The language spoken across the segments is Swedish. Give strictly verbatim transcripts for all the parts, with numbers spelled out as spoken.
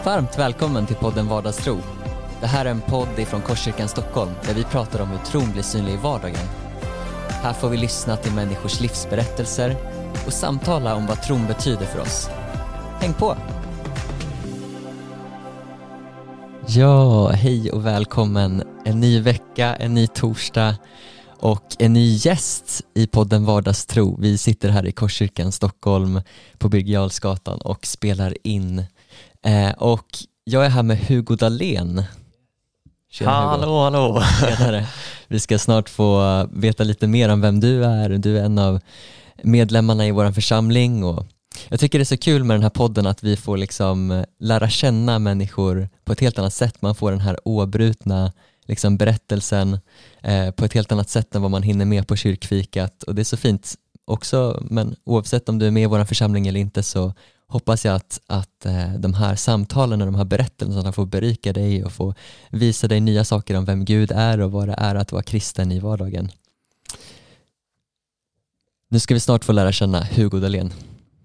Varmt välkommen till podden Vardagstro. Det här är en podd ifrån Korskyrkan Stockholm där vi pratar om hur tron blir synlig i vardagen. Här får vi lyssna till människors livsberättelser och samtala om vad tron betyder för oss. Häng på! Ja, hej och välkommen. En ny vecka, en ny torsdag och en ny gäst i podden Vardagstro. Vi sitter här i Korskyrkan Stockholm på Birger Jarlsgatan och spelar in. Eh, och jag är här med Hugo Dahlén. Tjena, hallå, hallå. Tjenare. Vi ska snart få veta lite mer om vem du är. Du är en av medlemmarna i vår församling och jag tycker det är så kul med den här podden att vi får liksom lära känna människor på ett helt annat sätt. Man får den här obrutna liksom berättelsen eh, på ett helt annat sätt än vad man hinner med på kyrkfikat. Och det är så fint också, men oavsett om du är med i vår församling eller inte så hoppas jag att, att eh, de här samtalen och de här berättelserna får berika dig och få visa dig nya saker om vem Gud är och vad det är att vara kristen i vardagen. Nu ska vi snart få lära känna Hugo Dahlén.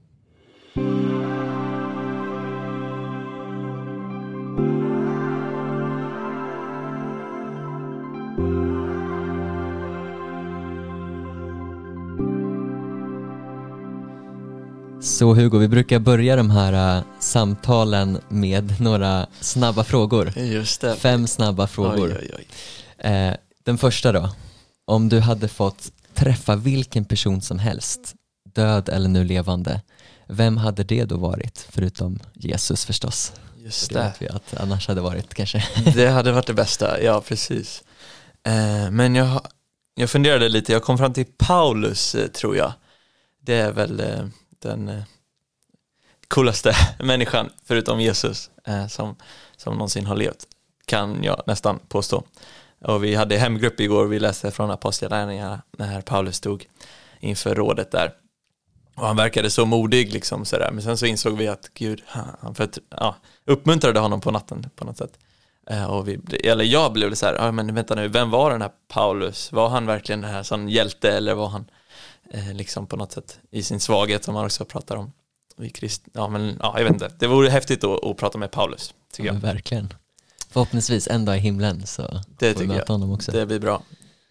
Så Hugo, vi brukar börja de här uh, samtalen med några snabba frågor. Just det. Fem snabba frågor. Oj, oj, oj. Eh, den första då. Om du hade fått träffa vilken person som helst, död eller nu levande, vem hade det då varit? Förutom Jesus förstås. Just det. det. Vet vi att annars hade varit kanske. Det hade varit det bästa, ja precis. Eh, men jag, jag funderade lite, jag kom fram till Paulus eh, tror jag. Det är väl eh, den eh, coolaste människan förutom Jesus eh, som, som någonsin har levt. Kan jag nästan påstå. Och vi hade hemgrupp igår, vi läste från Apostlagärningarna när Paulus stod inför rådet där. Och han verkade så modig liksom sådär. Men sen så insåg vi att Gud han för att, ja, uppmuntrade honom på natten på något sätt. Eh, och vi, eller jag blev så här, ja men vänta nu, vem var den här Paulus? Var han verkligen den här sån hjälte eller var han eh, liksom på något sätt i sin svaghet som man också pratar om i krist, ja men ja, jag vet inte. Det vore häftigt att, att prata med Paulus tycker ja, jag. Verkligen. Förhoppningsvis en dag i himlen så det får vi möta honom också. Det blir bra.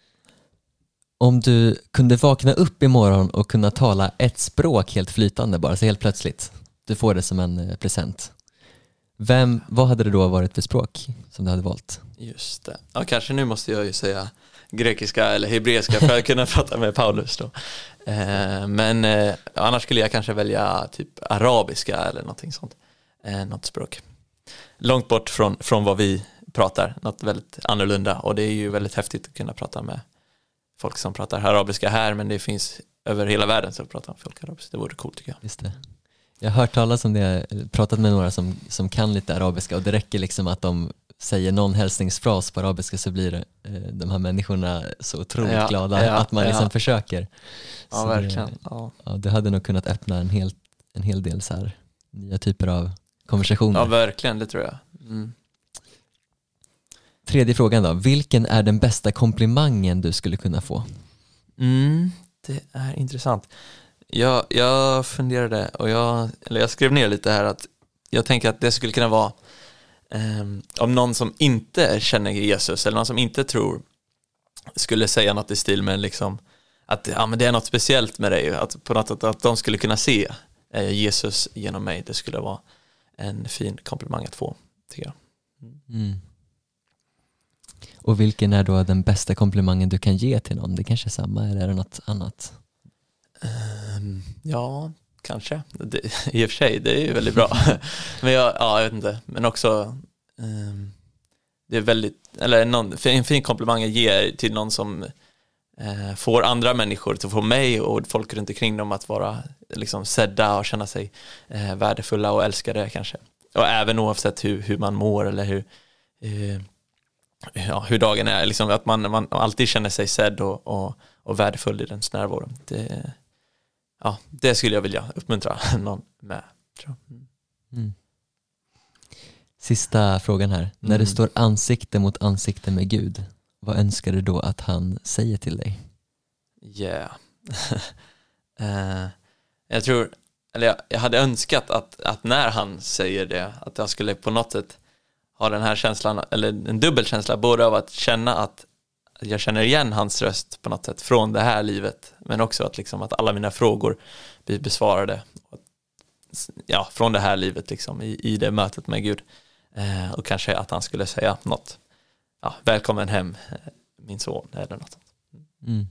Om du kunde vakna upp imorgon och kunna tala ett språk helt flytande bara, så helt plötsligt, du får det som en present. Vem, vad hade det då varit för språk som du hade valt? Just det. Ja, kanske nu måste jag ju säga grekiska eller hebreiska för att kunna prata med Paulus då. Eh, men eh, annars skulle jag kanske välja typ arabiska eller någonting sånt. Eh, något språk. Långt bort från, från vad vi pratar, något väldigt annorlunda. Och det är ju väldigt häftigt att kunna prata med folk som pratar arabiska här, men det finns över hela världen som pratar om folk arabiska. Det vore coolt tycker jag. Just det. Jag har hört talas om det, pratat med några som, som kan lite arabiska och det räcker liksom att de säger någon hälsningsfras på arabiska så blir eh, de här människorna så otroligt ja, glada ja, att man liksom ja. försöker. Ja, så verkligen. Det, ja. Ja, det hade nog kunnat öppna en hel, en hel del så här nya typer av konversationer. Ja, verkligen, det tror jag. Mm. Tredje frågan då. Vilken är den bästa komplimangen du skulle kunna få? Mm, det är intressant. Jag, jag funderade och jag, eller jag skrev ner lite här att jag tänker att det skulle kunna vara um, om någon som inte känner Jesus eller någon som inte tror skulle säga något i stil med liksom att ja, men det är något speciellt med dig, att på något sätt att de skulle kunna se eh, Jesus genom mig. Det skulle vara en fin komplimang att få, tycker jag. Mm. Och vilken är då den bästa komplimangen du kan ge till någon? Det kanske är samma eller är det något annat? Um, ja, kanske. Det, i och för sig, det är ju väldigt bra. Men jag, ja, jag vet inte. Men också um, det är väldigt, eller någon, en fin komplimang jag ger till någon som uh, får andra människor, till få mig och folk runt omkring dem att vara liksom sedda och känna sig uh, värdefulla och älskade kanske. Och även oavsett hur, hur man mår eller hur uh, ja, hur dagen är, liksom att man, man alltid känner sig sedd och, och, och värdefull i dens närvaro. Det, ja, det skulle jag vilja uppmuntra någon med, tror jag. Mm. Sista frågan här. Mm. När du står ansikte mot ansikte med Gud, vad önskar du då att han säger till dig? Yeah. uh, jag tror eller jag, jag hade önskat att, att när han säger det, att jag skulle på något sätt ha den här känslan, eller en dubbelkänsla, både av att känna att jag känner igen hans röst på något sätt från det här livet, men också att, liksom, att alla mina frågor blir besvarade, ja, från det här livet liksom, i, i det mötet med Gud. Eh, och kanske att han skulle säga något, ja, välkommen hem min son, eller något. Mm.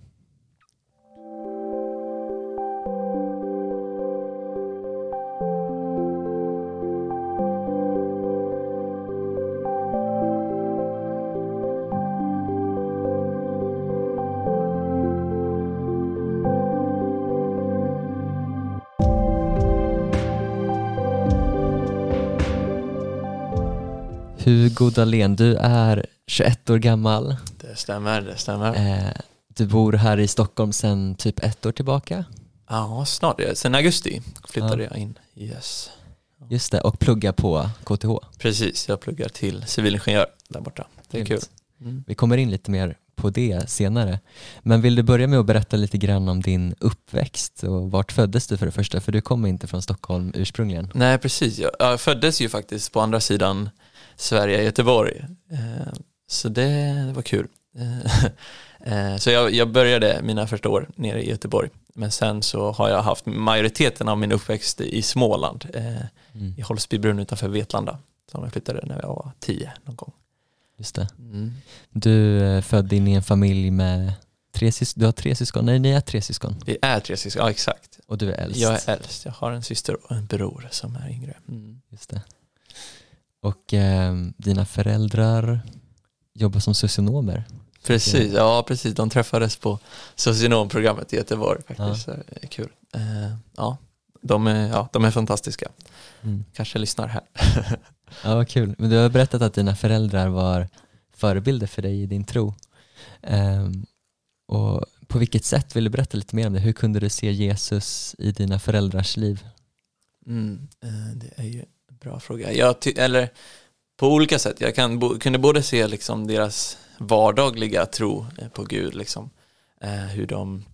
Hugo Dahlén, du är tjugoett år gammal. Det stämmer, det stämmer. Eh, du bor här i Stockholm sedan typ ett år tillbaka. Ja, snart. Sen augusti flyttade ja. jag in. Yes. Just det, och pluggar på K T H. Precis, jag pluggar till civilingenjör där borta. Det är kul. Mm. Vi kommer in lite mer på det senare. Men vill du börja med att berätta lite grann om din uppväxt och vart föddes du för det första? För du kommer inte från Stockholm ursprungligen. Nej, precis. Jag, jag föddes ju faktiskt på andra sidan Sverige, Göteborg. Eh, så det, det var kul. Eh, så jag, jag började mina första år nere i Göteborg. Men sen så har jag haft majoriteten av min uppväxt i Småland. Eh, mm. I Holsbybrunn utanför Vetlanda. Som jag flyttade när jag var tio någon gång. Just det. Mm. Du är född in i en familj med tre syskon. Du har tre syskon? Nej, ni är tre syskon. Vi är tre syskon, ja exakt. Och du är äldst? Jag är äldst. Jag har en syster och en bror som är yngre. Mm. Just det. Och eh, dina föräldrar jobbar som socionomer? Precis, ja precis. De träffades på socionomprogrammet i Göteborg faktiskt. Ja. Det är kul. Uh, ja, de är, ja, de är fantastiska. Mm. Kanske lyssnar här. Ja, vad kul. Men du har berättat att dina föräldrar var förebilder för dig i din tro. Um, och på vilket sätt, vill du berätta lite mer om det? Hur kunde du se Jesus i dina föräldrars liv? Mm, uh, det är ju en bra fråga. Jag ty- eller på olika sätt. Jag kan bo- kunde både se liksom deras vardagliga tro på Gud, liksom. Eh, hur de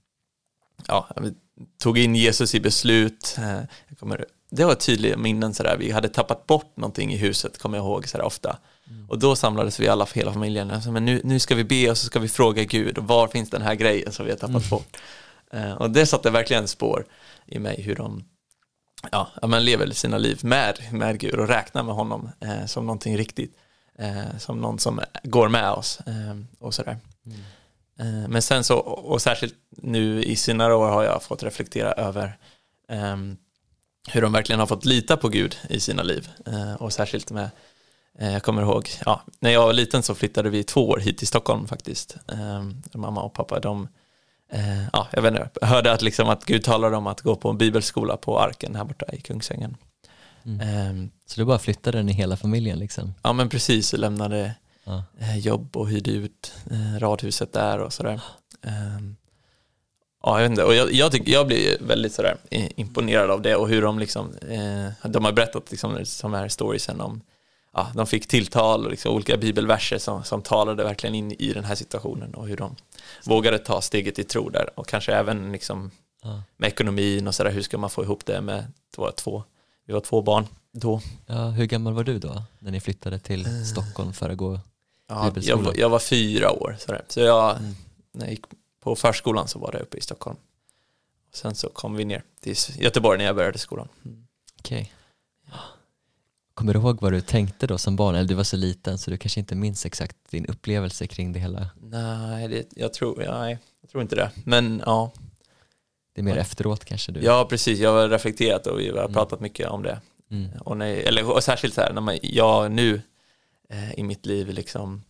ja, tog in Jesus i beslut. Eh, jag kommer, det var tydliga minnen sådär. Vi hade tappat bort någonting i huset, kommer jag ihåg sådär ofta. Mm. Och då samlades vi alla, hela familjen. Alltså, men nu, nu ska vi be och så ska vi fråga Gud. Och var finns den här grejen som vi har tappat mm. bort? Eh, och det satte verkligen spår i mig hur de ja, man lever sina liv med, med Gud och räknar med honom eh, som någonting riktigt. Eh, som någon som går med oss eh, och sådär. Mm. Eh, men sen så, och särskilt nu i senare år har jag fått reflektera över eh, hur de verkligen har fått lita på Gud i sina liv. Eh, och särskilt med, eh, jag kommer ihåg, ja, när jag var liten så flyttade vi två år hit till Stockholm faktiskt. Eh, mamma och pappa, de, eh, ja, jag vet inte, hörde att, liksom, att Gud talade om att gå på en bibelskola på Arken här borta i Kungsängen. Mm. Um, så du bara flyttade den i hela familjen liksom? Ja, men precis, jag lämnade ja. eh, jobb och hyrde ut eh, radhuset där och sådär. Um, ja, jag vet inte, och jag, jag, tycker, jag blir väldigt sådär imponerad av det och hur de liksom, eh, de har berättat liksom, som här storiesen om, ja, de fick tilltal och liksom, olika bibelverser som, som talade verkligen in i den här situationen och hur de vågade ta steget i tro där och kanske även liksom, ja. med ekonomin och sådär, hur ska man få ihop det med två, två vi var två barn då. Ja, hur gammal var du då när ni flyttade till uh, Stockholm för att gå ja, jag, var, jag var fyra år. Sådär. Så jag, mm. när jag gick på förskolan så var det uppe i Stockholm. Och sen så kom vi ner till Göteborg när jag började skolan. Mm. Okej. Okay. Kommer du ihåg vad du tänkte då som barn? Eller du var så liten så du kanske inte minns exakt din upplevelse kring det hela. Nej, det, jag, tror, ja, nej jag tror inte det. Men ja. Det är mer efteråt kanske du. Ja, precis. Jag har reflekterat och vi har mm. pratat mycket om det. Mm. Och, när, eller, och särskilt så här, när man, jag nu eh, i mitt liv liksom,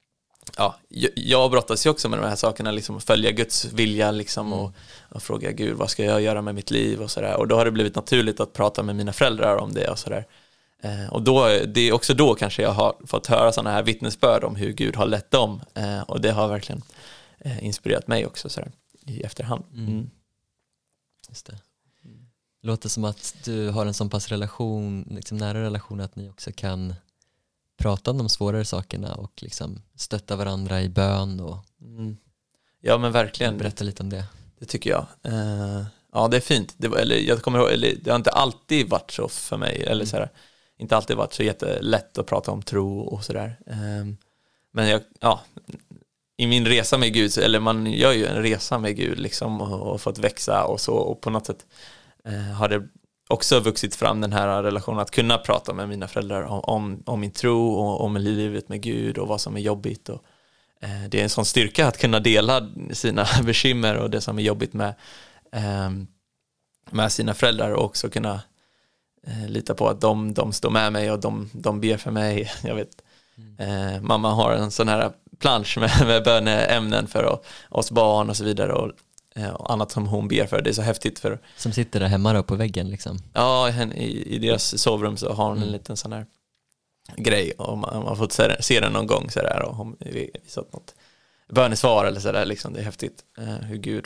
ja, jag, jag brottas ju också med de här sakerna, liksom följa Guds vilja liksom, mm. och, och fråga Gud, vad ska jag göra med mitt liv och sådär. Och då har det blivit naturligt att prata med mina föräldrar om det och sådär. Eh, och då, det är också då kanske jag har fått höra sådana här vittnesbörd om hur Gud har lett dem. Eh, och det har verkligen eh, inspirerat mig också sådär, i efterhand. Mm. Mm. Just det. Låter som att du har en sån pass relation, liksom nära relation, att ni också kan prata om de svårare sakerna och liksom stötta varandra i bön och mm. ja, men verkligen berätta lite om det. Det tycker jag. Eh, Ja, det är fint. Det var, eller, jag kommer ihåg, eller, det har inte alltid varit så för mig. Eller mm. så här, inte alltid varit så jättelätt att prata om tro och sådär. Um, men jag, ja, i min resa med Gud, eller man gör ju en resa med Gud liksom, och, och fått växa och så. Och på något sätt uh, har det också vuxit fram den här relationen att kunna prata med mina föräldrar om, om, om min tro och om livet med Gud och vad som är jobbigt. Och, uh, det är en sån styrka att kunna dela sina bekymmer och det som är jobbigt med med sina föräldrar och också kunna eh, lita på att de, de står med mig och de, de ber för mig. Jag vet, eh, mamma har en sån här plansch med, med böneämnen för oss barn och så vidare och, eh, och annat som hon ber för. Det är så häftigt. För som sitter där hemma då på väggen liksom? Ja, i, i deras sovrum så har hon mm. en liten sån här grej och man, man har fått se, se den någon gång så där, och hon visat något bönesvar eller sådär liksom. Det är häftigt eh, hur Gud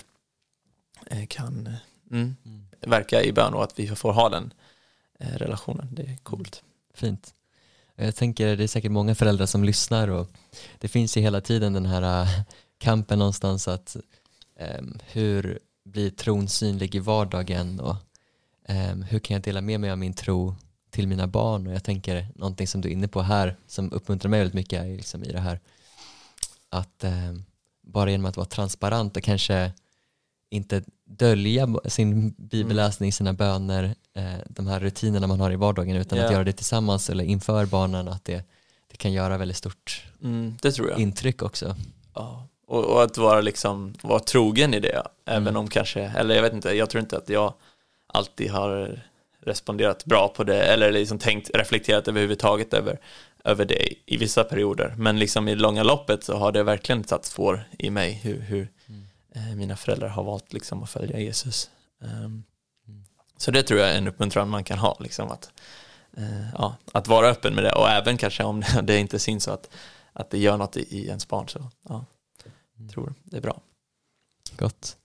kan mm, mm. verka i bön och att vi får ha den eh, relationen. Det är coolt. Fint. Jag tänker det är säkert många föräldrar som lyssnar och det finns ju hela tiden den här uh, kampen någonstans att um, hur blir tron synlig i vardagen och um, hur kan jag dela med mig av min tro till mina barn, och jag tänker någonting som du är inne på här som uppmuntrar mig väldigt mycket är liksom i det här att um, bara genom att vara transparent och kanske inte dölja sin bibelläsning, sina böner, eh, de här rutinerna man har i vardagen, utan yeah. att göra det tillsammans eller inför barnen, att det, det kan göra väldigt stort mm, det tror jag. intryck också. Ja. Och, och att vara liksom vara trogen i det, mm. även om kanske, eller jag vet inte, jag tror inte att jag alltid har responderat bra på det eller liksom tänkt, reflekterat överhuvudtaget över, över det i vissa perioder, men liksom i det långa loppet så har det verkligen satt spår i mig hur, hur mm. mina föräldrar har valt liksom att följa Jesus. Um, mm. Så det tror jag är en uppmuntran man kan ha liksom, att, uh, ja, att vara öppen med det, och även kanske om det, det inte syns så att, att det gör något i, i ens barn, så ja, mm. tror det är bra. Gott.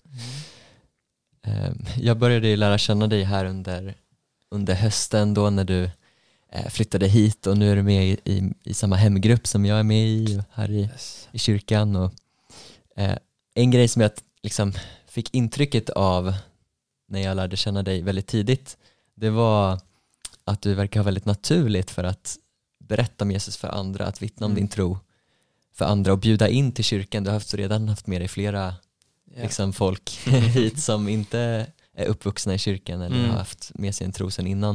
Mm. Um, jag började ju lära känna dig här under, under hösten då när du uh, flyttade hit, och nu är du med i, i, i samma hemgrupp som jag är med i här i, yes. i kyrkan, och uh, en grej som jag liksom fick intrycket av när jag lärde känna dig väldigt tidigt, det var att du verkar ha väldigt naturligt för att berätta om Jesus för andra, att vittna om mm. din tro för andra och bjuda in till kyrkan. Du har haft, redan haft med dig flera yeah. liksom, folk hit som inte är uppvuxna i kyrkan eller mm. har haft med sig en tro sedan innan.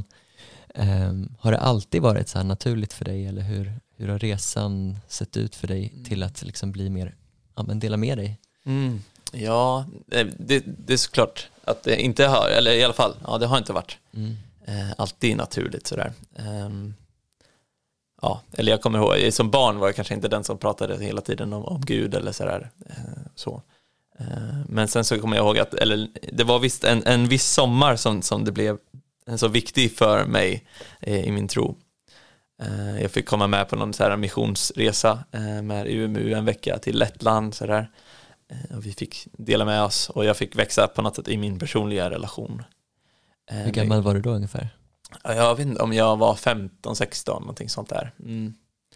Um, har det alltid varit så här naturligt för dig, eller hur, hur har resan sett ut för dig mm. till att liksom bli mer, ja, men dela med dig? Mm. Ja, det, det är såklart att det inte har, eller i alla fall, ja, det har inte varit mm. eh, alltid naturligt sådär. Um, ja, eller jag kommer ihåg, som barn var jag kanske inte den som pratade hela tiden om, om Gud eller sådär. Eh, så. Eh, men sen så kommer jag ihåg att, eller det var visst en, en viss sommar som, som det blev så viktig för mig eh, i min tro. Eh, jag fick komma med på någon så här missionsresa eh, med U M U en vecka till Lettland sådär. Och vi fick dela med oss, och jag fick växa på något sätt i min personliga relation. Hur gammal var du då ungefär? Jag vet inte om jag var femton sexton, någonting sånt där. Mm.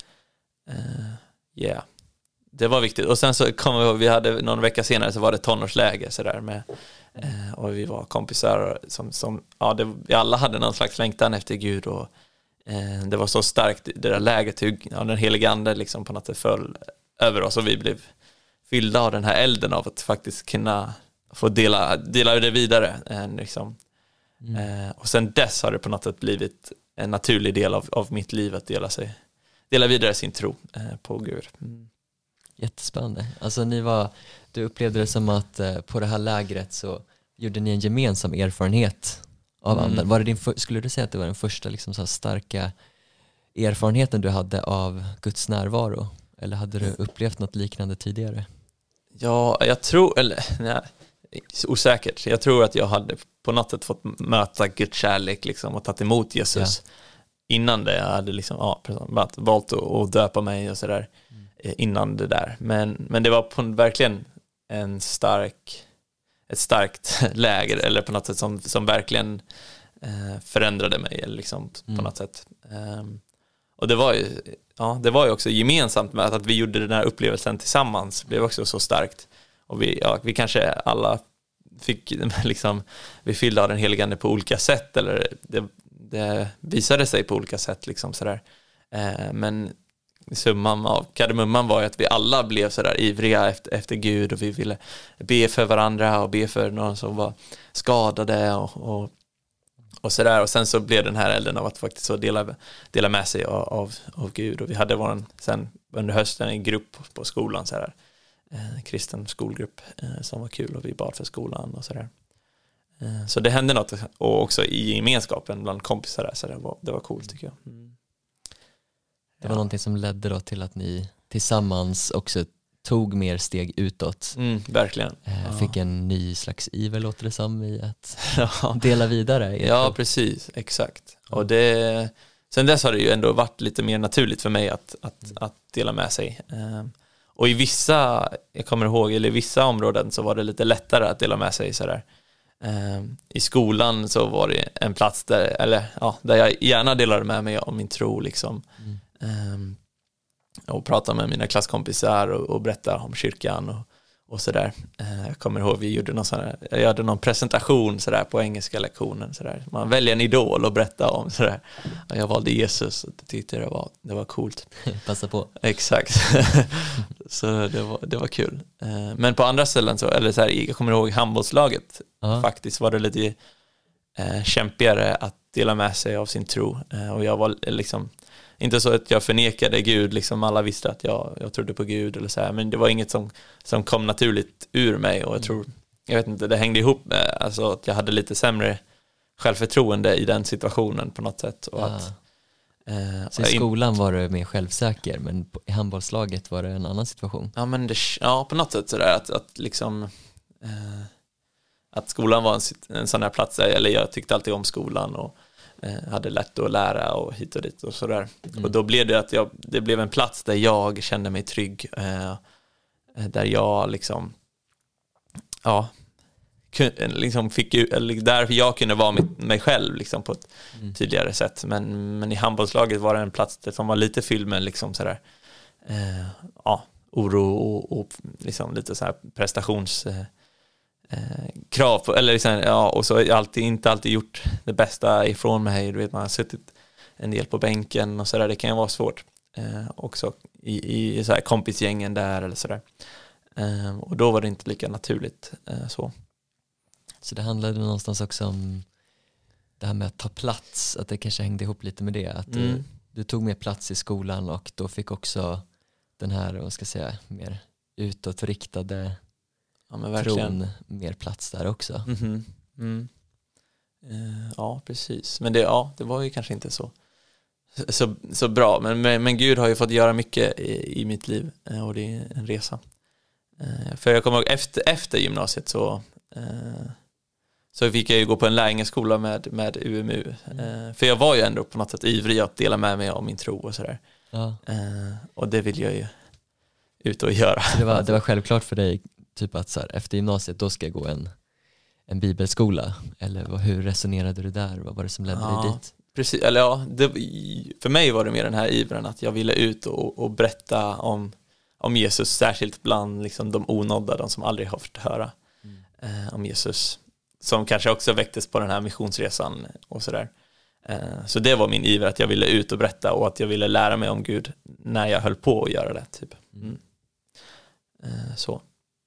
Uh, yeah. Det var viktigt. Och sen så kom vi, vi hade någon vecka senare så var det tonårsläge så där med, uh, och vi var kompisar som, som ja, det, vi alla hade någon slags längtan efter Gud, och uh, det var så starkt det där läget, hur ja, den helige ande liksom på något sätt föll över oss, och vi blev fyllda av den här elden av att faktiskt kunna få dela, dela det vidare. Eh, liksom. mm. eh, och sen dess har det på något sätt blivit en naturlig del av, av mitt liv att dela, sig, dela vidare sin tro eh, på Gud. Mm. Jättespännande. Alltså ni var, du upplevde det som att eh, på det här lägret så gjorde ni en gemensam erfarenhet av mm. anden. Var det din för, skulle du säga att det var den första liksom, så här starka erfarenheten du hade av Guds närvaro? Eller hade du upplevt något liknande tidigare? Ja, jag tror, eller nej, osäkert. Jag tror att jag hade på något sätt fått möta Guds kärlek liksom, och tagit emot Jesus ja. innan det. Jag hade liksom, ja, valt att döpa mig och sådär mm. innan det där. Men, men det var på, verkligen en stark, ett starkt läger, eller på något sätt som, som verkligen eh, förändrade mig liksom, mm. på något sätt. Um, och det var ju Ja, det var ju också gemensamt med att vi gjorde den här upplevelsen tillsammans. Det blev också så starkt. Och vi, ja, vi kanske alla fick liksom, vi fyllde av den helige ande på olika sätt, eller det, det visade sig på olika sätt liksom sådär. Eh, men summan av kardemumman var ju att vi alla blev sådär ivriga efter, efter Gud, och vi ville be för varandra och be för någon som var skadade och, och, och sådär. Och sen så blev den här elden av att faktiskt så dela, dela med sig av, av, av Gud. Och vi hade våran, sen under hösten en grupp på skolan sådär, eh, kristen skolgrupp eh, som var kul, och vi bad för skolan och sådär. Eh, så det hände något, och också i gemenskapen bland kompisar där, så det var, det var coolt tycker jag. Mm. Det var ja. någonting som ledde då till att ni tillsammans också tog mer steg utåt. Mm, verkligen. Eh, ja. Fick en ny slags iver, låter det som, i att dela vidare. Ja, tror. Precis. Exakt. Mm. Och det, sen dess har det ju ändå varit lite mer naturligt för mig att, att, mm. att dela med sig. Eh, och i vissa, jag kommer ihåg, eller i vissa områden så var det lite lättare att dela med sig sådär. Eh, I skolan så var det en plats där, eller, ja, där jag gärna delade med mig om min tro liksom. Mm. Um, och prata med mina klasskompisar och, och berätta om kyrkan och, och sådär. Uh, jag kommer ihåg vi gjorde någon sån här, jag gjorde någon presentation sådär på engelska lektionen sådär. Man väljer en idol och berätta om sådär. Och jag valde Jesus, och det tyckte det var, det var coolt. Passa på. Exakt. Så det var, det var kul. Uh, men på andra ställen så, eller så här, jag kommer ihåg handbollslaget. Uh-huh. Faktiskt var det lite uh, kämpigare att dela med sig av sin tro. Uh, och jag var liksom inte så att jag förnekade Gud, liksom alla visste att jag, jag trodde på Gud eller så här, men det var inget som, som kom naturligt ur mig, och jag tror, jag vet inte, det hängde ihop med alltså, att jag hade lite sämre självförtroende i den situationen på något sätt. Och ja. att, eh, så i skolan var du mer självsäker, men i handbollslaget var det en annan situation? Ja, men det, ja på något sätt sådär att, att liksom eh, att skolan var en, en sån här plats, eller jag tyckte alltid om skolan och hade lätt att lära och hit och dit och sådär. Mm. Och då blev det att jag, det blev en plats där jag kände mig trygg, eh, där jag liksom ja kunde, liksom fick eller där jag kunde vara mig, mig själv liksom på ett mm. tydligare sätt. Men, men i handbollslaget var det en plats som var lite fylld med liksom sådär eh, ja, oro och, och liksom lite så här prestations eh, Eh, krav på, eller liksom, ja, och så har jag alltid, inte alltid gjort det bästa ifrån mig. Du vet, man har suttit en del på bänken och sådär, det kan ju vara svårt eh, också i, i så här kompisgängen där eller sådär. Eh, och då var det inte lika naturligt eh, så. Så det handlade någonstans också om det här med att ta plats, att det kanske hängde ihop lite med det, att mm. du, du tog mer plats i skolan, och då fick också den här, vad ska jag säga, mer utåtriktade ja, men verkligen mer plats där också. Mm-hmm. Mm. Uh, ja, precis. Men det, ja, det var ju kanske inte så så, så bra. Men, men, men Gud har ju fått göra mycket i, i mitt liv, uh, och det är en resa. Uh, för jag kommer ihåg efter, efter gymnasiet så uh, så fick jag ju gå på en lärjungaskola med, med U M U. Uh, för jag var ju ändå på något sätt ivrig att dela med mig av min tro och sådär. Ja. Uh, och det vill jag ju ut och göra. Så det var, det var självklart för dig typ att så här, efter gymnasiet då ska jag gå en, en bibelskola, eller vad, hur resonerade du där? Vad var det som ledde ja, dig dit? Precis, eller ja, det, för mig var det mer den här ivren att jag ville ut och, och berätta om, om Jesus, särskilt bland liksom, de onådda, de som aldrig har fått höra mm. eh, om Jesus, som kanske också väcktes på den här missionsresan och sådär. Eh, så det var min iver, att jag ville ut och berätta, och att jag ville lära mig om Gud när jag höll på att göra det typ. Mm. Eh, så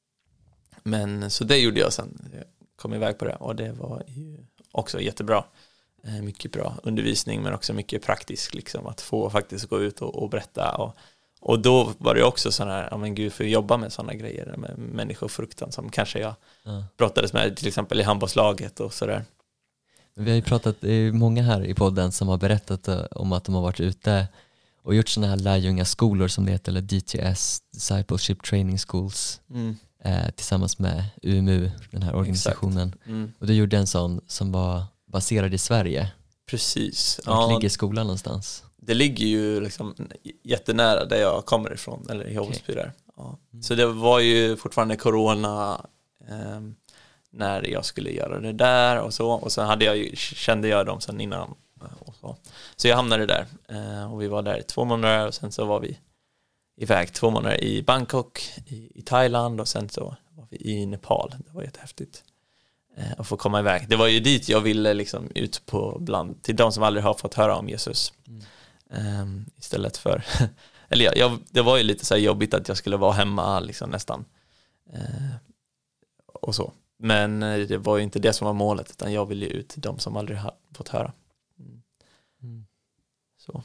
Men så det gjorde jag sen. Jag kom iväg på det, och det var ju också jättebra. Eh, mycket bra undervisning, men också mycket praktiskt liksom, att få faktiskt gå ut och, och berätta. Och, och då var det också sån här, ja men Gud, för att jobba med sådana grejer, med människofruktan som kanske jag ja. brottades med till exempel i handbollslaget och sådär. Vi har ju pratat, det är många här i podden som har berättat om att de har varit ute och gjort såna här lärjungaskolor som det heter, eller D T S, Discipleship Training Schools. Mm. Eh, tillsammans med U M U, den här organisationen. Mm. Och du gjorde en sån som var baserad i Sverige. Precis. Var ja, ligger skolan någonstans? Det ligger ju liksom jättenära där jag kommer ifrån, eller i Hållsby okay. där. Ja. Mm. Så det var ju fortfarande corona eh, när jag skulle göra det där och så. Och sen hade jag ju, kände jag dem sen innan. Och så. så jag hamnade där eh, och vi var där i två månader, och sen så var vi iväg två månader i Bangkok, i, i Thailand, och sen så var vi i Nepal. Det var jättehäftigt. eh, och få komma iväg. Det var ju dit jag ville liksom ut på bland, till de som aldrig har fått höra om Jesus. Mm. Um, istället för eller jag, jag, det var ju lite så här jobbigt att jag skulle vara hemma liksom nästan uh, och så. Men uh, det var ju inte det som var målet, utan jag ville ut till de som aldrig har fått höra. Mm. Mm. Så.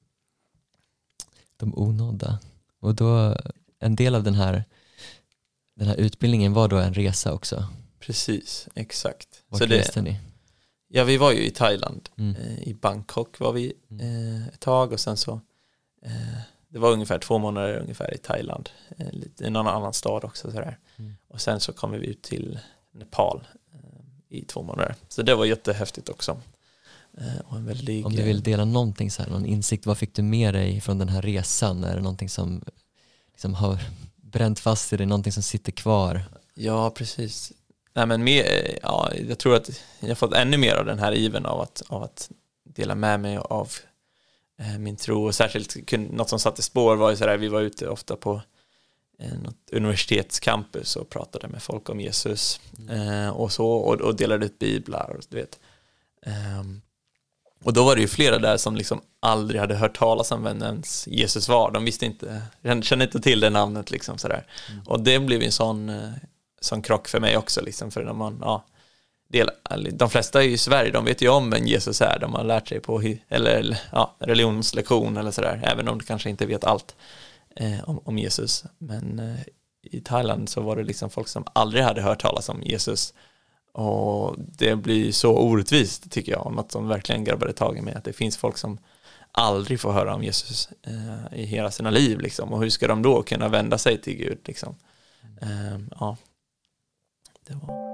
De onådda. Och då, en del av den här den här utbildningen var då en resa också. Precis, exakt. Vart så reste det, ni? Ja, vi var ju i Thailand. Mm. Eh, I Bangkok var vi mm. eh, ett tag, och sen så eh, det var ungefär två månader ungefär i Thailand. Eh, lite, i någon annan stad också sådär. Mm. Och sen så kom vi ut till Nepal eh, i två månader. Så det var jättehäftigt också. Eh, och en väldigt, Om du vill dela någonting så här, någon insikt, vad fick du med dig från den här resan? Är det någonting som liksom har bränt fast i dig, någonting som sitter kvar? Ja, precis. Nej, men mer, ja, jag tror att jag har fått ännu mer av den här iven av att, av att dela med mig av eh, min tro. Och särskilt något som satte spår var ju sådär, vi var ute ofta på eh, något universitetscampus och pratade med folk om Jesus mm. eh, och så, och, och delade ut biblar och du vet. Eh, och då var det ju flera där som liksom aldrig hade hört talas om vem ens Jesus var. De visste inte, kände inte till det namnet liksom sådär. Mm. Och det blev en sån eh, sån krock för mig också liksom, för när man ja, del, de flesta är ju i Sverige, de vet ju om vem Jesus är, de har lärt sig på eller ja, religionslektion eller sådär, även om de kanske inte vet allt eh, om, om Jesus. Men eh, i Thailand så var det liksom folk som aldrig hade hört talas om Jesus, och det blir så orättvist tycker jag, något som verkligen grabbade tag i mig, att det finns folk som aldrig får höra om Jesus eh, i hela sina liv liksom, och hur ska de då kunna vända sig till Gud liksom? Eh, ja Det var.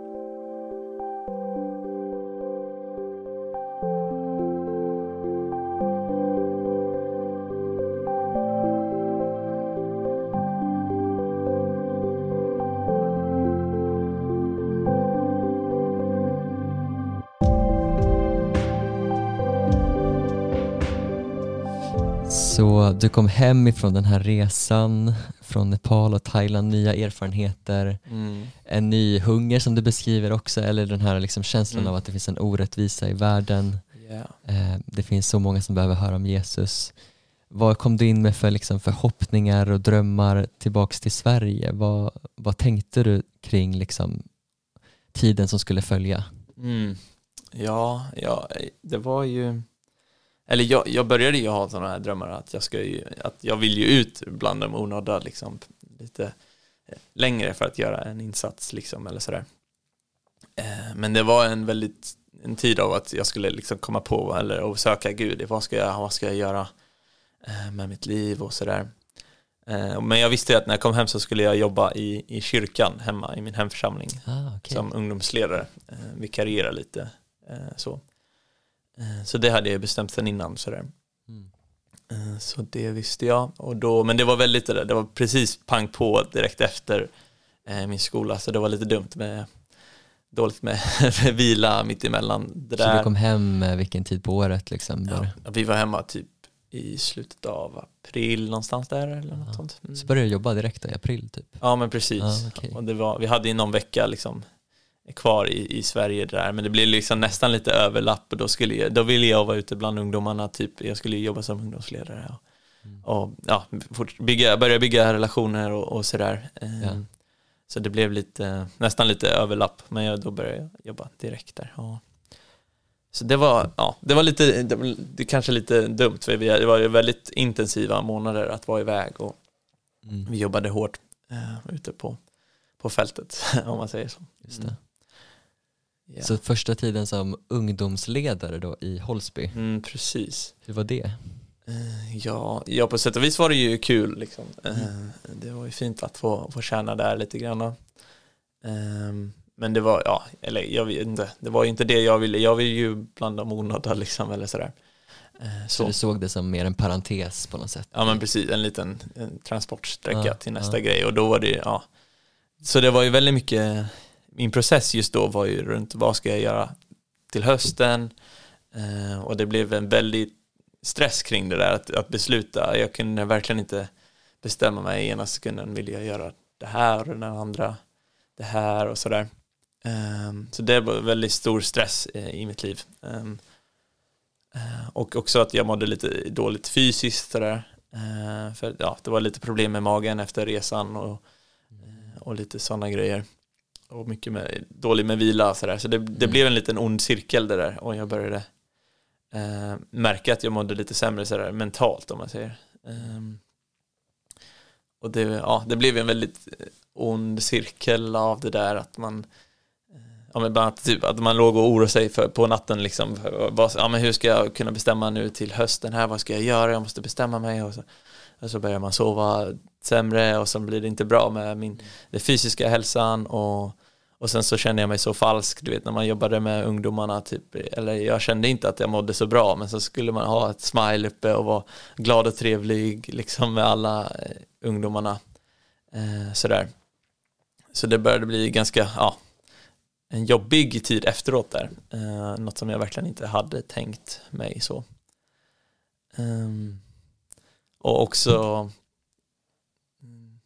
Så du kom hem ifrån den här resan från Nepal och Thailand, nya erfarenheter, mm. en ny hunger som du beskriver också, eller den här liksom känslan mm. av att det finns en orättvisa i världen. Yeah. Eh, det finns så många som behöver höra om Jesus. Vad kom du in med för liksom förhoppningar och drömmar tillbaks till Sverige? Vad, vad tänkte du kring liksom tiden som skulle följa? Mm. Ja, ja, det var ju... Eller jag, jag började ju ha sådana här drömmar att jag ska ju, att jag vill ju ut bland de onådda liksom lite längre för att göra en insats liksom, eller sådär. Eh, men det var en väldigt en tid av att jag skulle liksom komma på eller och söka Gud. Vad ska jag, vad ska jag göra eh, med mitt liv och sådär. Eh, men jag visste att när jag kom hem så skulle jag jobba i, i kyrkan hemma i min hemförsamling ah, okay. som ungdomsledare, eh, vikariera lite eh, så. Så det hade jag bestämt sen innan sådär. Mm. Så det visste jag. Och då, men det var väldigt det där, det var precis pang på direkt efter eh, min skola. Så det var lite dumt med dåligt med vila mitt emellan det där. Så du kom hem vilken tid på året liksom? Ja, vi var hemma typ i slutet av april någonstans där eller något ja. sånt. Mm. Så började du jobba direkt då, i april typ? Ja, men precis. Ah, okay. Och det var, vi hade ju någon vecka liksom kvar i, i Sverige där, men det blev liksom nästan lite överlapp, och då skulle jag, då ville jag vara ute bland ungdomarna typ, jag skulle jobba som ungdomsledare och, mm. och ja, fort, bygga, börja bygga relationer och, och sådär. Ja. Så det blev lite, nästan lite överlapp, men jag, då började jag jobba direkt där. Ja. Så det var, ja, det var lite, det, var, det kanske lite dumt, för vi, det var ju väldigt intensiva månader att vara iväg, och mm. vi jobbade hårt uh, ute på, på fältet, om man säger så. Just det. Yeah. Så första tiden som ungdomsledare då i Holsby. Mm, precis. Hur var det? Uh, ja, ja, på sätt och vis var det ju kul liksom. Uh, mm. Det var ju fint att få, få tjäna där lite grann. Uh, men det var, ja, eller jag vet inte, det var ju inte det jag ville. Jag ville ju bland de onådda liksom, eller sådär. Uh, så. så du såg det som mer en parentes på något sätt? Ja, men precis, en liten en transportsträcka uh, till nästa uh. grej. Och då var det, ja. Så det var ju väldigt mycket... Min process just då var ju runt vad ska jag göra till hösten, eh, och det blev en väldigt stress kring det där att, att besluta. Jag kunde verkligen inte bestämma mig. Ena sekunden ville jag göra det här och den andra det här och sådär. Um, så det var väldigt stor stress uh, i mitt liv. Um, uh, och också att jag mådde lite dåligt fysiskt sådär. Uh, för ja, det var lite problem med magen efter resan och, uh, och lite sådana grejer. Och mycket med, dålig med vila sådär. Så det, det mm. blev en liten ond cirkel det där. Och jag började uh, märka att jag mådde lite sämre sådär, mentalt om man säger. Um, och det, ja, det blev en väldigt ond cirkel av det där att man ja, men bland annat typ att man låg och oroade sig för, på natten liksom, vad, ja, men hur ska jag kunna bestämma nu till hösten här, vad ska jag göra, jag måste bestämma mig och så, och så börjar man sova sämre och så blir det inte bra med min den fysiska hälsan och, och sen så känner jag mig så falsk, du vet när man jobbade med ungdomarna typ, eller jag kände inte att jag mådde så bra, men så skulle man ha ett smile uppe och vara glad och trevlig liksom med alla eh, ungdomarna eh, sådär. Så det började bli ganska, ja, en jobbig tid efteråt där. Uh, något som jag verkligen inte hade tänkt mig så. Um, och också mm,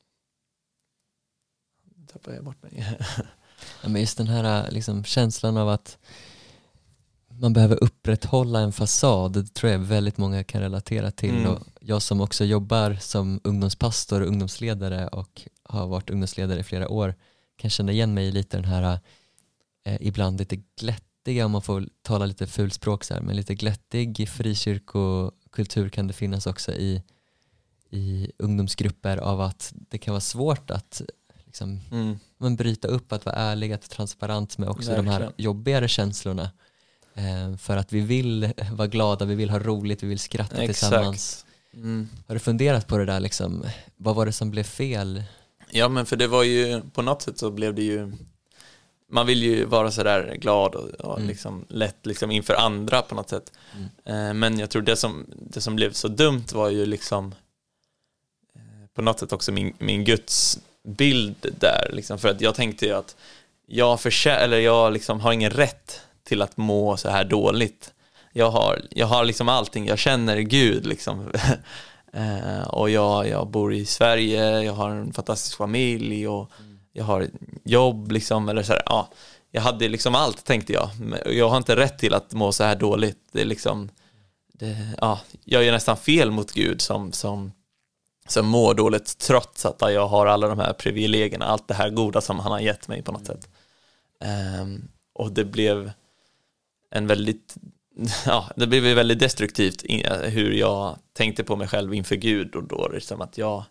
tappade jag bort mig. Ja, men just den här liksom, känslan av att man behöver upprätthålla en fasad, det tror jag väldigt många kan relatera till. Mm. Och jag som också jobbar som ungdomspastor och ungdomsledare och har varit ungdomsledare i flera år kan känna igen mig i lite den här eh, ibland lite glättiga, om man får tala lite fulspråk så här, men lite glättig frikyrkokultur kan det finnas också i, i ungdomsgrupper, av att det kan vara svårt att liksom, mm. men bryta upp, att vara ärlig, att vara transparent med också Verkligen. de här jobbigare känslorna. Eh, för att vi vill vara glada, vi vill ha roligt, vi vill skratta Exakt. tillsammans. Mm. Har du funderat på det där liksom, vad var det som blev fel? Ja, men för det var ju, på något sätt så blev det ju, man vill ju vara så där glad och, och mm. liksom lätt liksom inför andra på något sätt. Mm. Eh, men jag tror det som, det som blev så dumt var ju liksom eh, på något sätt också min, min Guds bild där liksom, för att jag tänkte ju att jag försä- eller jag liksom har ingen rätt till att må så här dåligt. Jag har, jag har liksom allting, jag känner Gud liksom. eh, och jag, jag bor i Sverige, jag har en fantastisk familj och mm. jag har jobb liksom, eller så här, ja, jag hade liksom allt, tänkte jag. Jag har inte rätt till att må så här dåligt. Det är liksom det, ja, jag gör nästan fel mot Gud som, som, som mår dåligt trots att jag har alla de här privilegierna, allt det här goda som han har gett mig på något mm. sätt. Um, och det blev en väldigt ja, det blev väldigt destruktivt hur jag tänkte på mig själv inför Gud, och då liksom att jag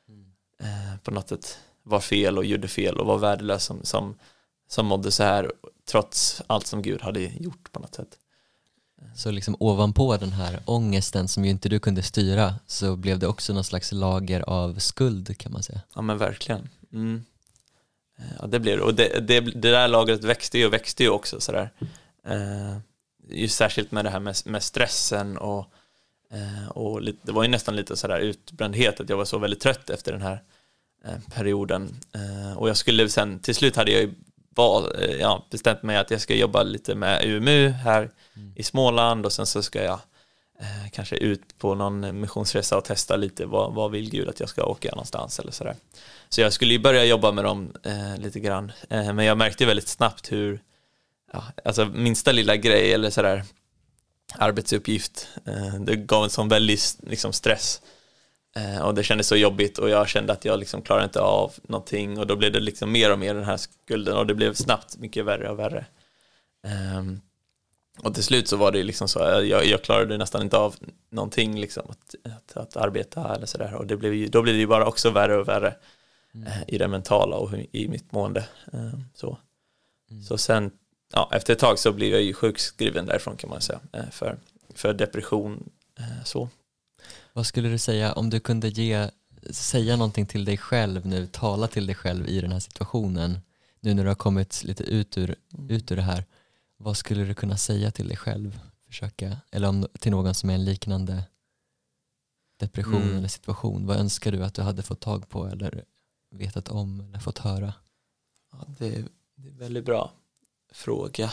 eh, på något sätt var fel och gjorde fel och var värdelös som, som, som mådde så här trots allt som Gud hade gjort på något sätt. Så liksom ovanpå den här ångesten som ju inte du kunde styra, så blev det också någon slags lager av skuld, kan man säga. Ja, men verkligen. Mm. Ja, det blev det. Och det, det, det där lagret växte ju och växte ju också sådär. Eh, just särskilt med det här med, med stressen och, eh, och lite, det var ju nästan lite sådär utbrändhet, att jag var så väldigt trött efter den här eh, perioden. Eh, och jag skulle sen, till slut hade jag ju val, eh, ja, bestämt mig att jag ska jobba lite med U M U här mm. i Småland, och sen så ska jag eh, kanske ut på någon missionsresa och testa lite vad, vad vill Gud att jag ska åka någonstans eller sådär. Så jag skulle ju börja jobba med dem eh, lite grann, eh, men jag märkte väldigt snabbt hur ja, alltså minsta lilla grej eller sådär arbetsuppgift, eh, det gav en sån väldigt liksom, stress, eh, och det kändes så jobbigt, och jag kände att jag liksom klarade inte av någonting, och då blev det liksom mer och mer den här skulden, och det blev snabbt mycket värre och värre. Eh, och till slut så var det liksom så, jag, jag klarade nästan inte av någonting liksom, att, att, att arbeta eller sådär, och det blev ju, då blev det ju bara också värre och värre mm. eh, i det mentala och i mitt mående. Eh, så. Mm. Så sen ja, efter ett tag så blev jag ju sjukskriven därifrån, kan man säga, för, för depression. Så. Vad skulle du säga om du kunde ge, säga någonting till dig själv nu, tala till dig själv i den här situationen, nu när du har kommit lite ut ur, ut ur det här, vad skulle du kunna säga till dig själv? Försöka, eller om, till någon som är en liknande depression mm. eller situation, vad önskar du att du hade fått tag på eller vetat om eller fått höra? Ja, det, det är väldigt bra fråga.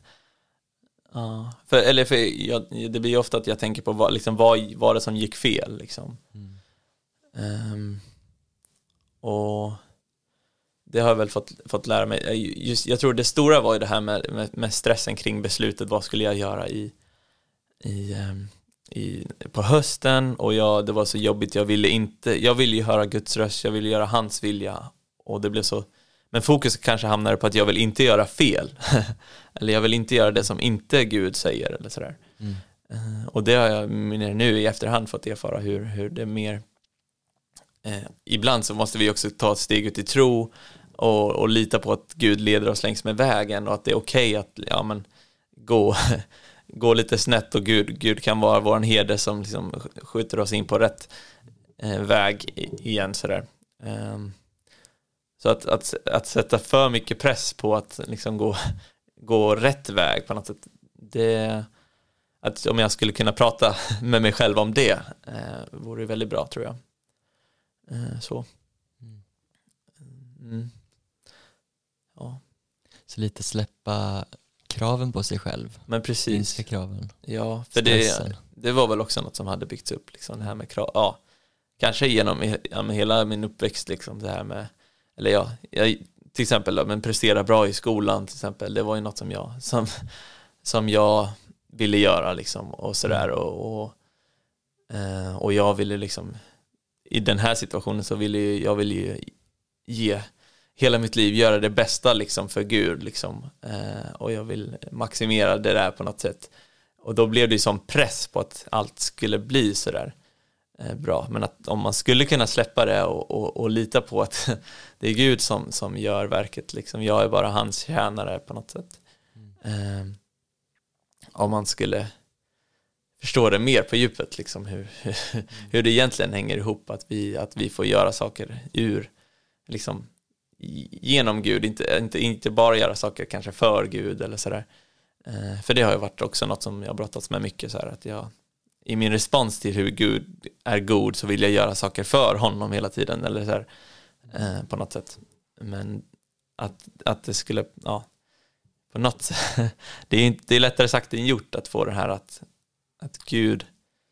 Ja, för, eller för jag, det blir ju ofta att jag tänker på vad, liksom, vad var det som gick fel liksom. Mm. Um, och det har jag väl fått, fått lära mig. Just, jag tror det stora var ju det här med, med, med stressen kring beslutet. Vad skulle jag göra i, i, i, på hösten? Och jag, det var så jobbigt. Jag ville inte, jag ville ju höra Guds röst. Jag ville göra hans vilja. Och det blev så. Men fokus kanske hamnade på att jag vill inte göra fel. Eller jag vill inte göra det som inte Gud säger. Eller sådär. Mm. Uh, och det har jag nu i efterhand fått erfara hur, hur det är mer. Eh, ibland så måste vi också ta ett steg ut i tro och, och lita på att Gud leder oss längs med vägen och att det är okej att ja, men, gå, gå lite snett och Gud, Gud kan vara vår herde som liksom skjuter oss in på rätt eh, väg igen. Sådär. Eh, så att, att, att sätta för mycket press på att liksom gå, gå rätt väg på något sätt, det, att om jag skulle kunna prata med mig själv om det eh, vore väldigt bra, tror jag. Så. Mm. Ja. Så lite släppa kraven på sig själv. Men precis. Minska kraven. Ja, för det, det var väl också något som hade byggts upp liksom, det här med krav. Ja, kanske genom ja, med hela min uppväxt liksom, det här med, eller ja, jag, till exempel men prestera bra i skolan till exempel. Det var ju något som jag som, som jag ville göra liksom och sådär och, och, och jag ville liksom i den här situationen så vill jag, jag vill ju ge hela mitt liv, göra det bästa liksom för Gud liksom. Eh, och jag vill maximera det där på något sätt. Och då blev det ju som press på att allt skulle bli sådär eh, bra. Men att om man skulle kunna släppa det och, och, och lita på att det är Gud som, som gör verket liksom. Jag är bara hans tjänare på något sätt. Eh, om man skulle förstå det mer på djupet liksom, hur, hur, hur det egentligen hänger ihop att vi, att vi får göra saker ur liksom, genom Gud, inte, inte, inte bara göra saker kanske för Gud eller sådär. Eh, för det har ju varit också något som jag brottats med mycket så här, att jag i min respons till hur Gud är god så vill jag göra saker för honom hela tiden eller så här, eh, på något sätt. Men att, att det skulle, ja, på något sätt, det är, det är lättare sagt än gjort att få det här att att Gud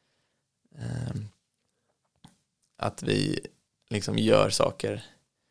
eh, att vi liksom gör saker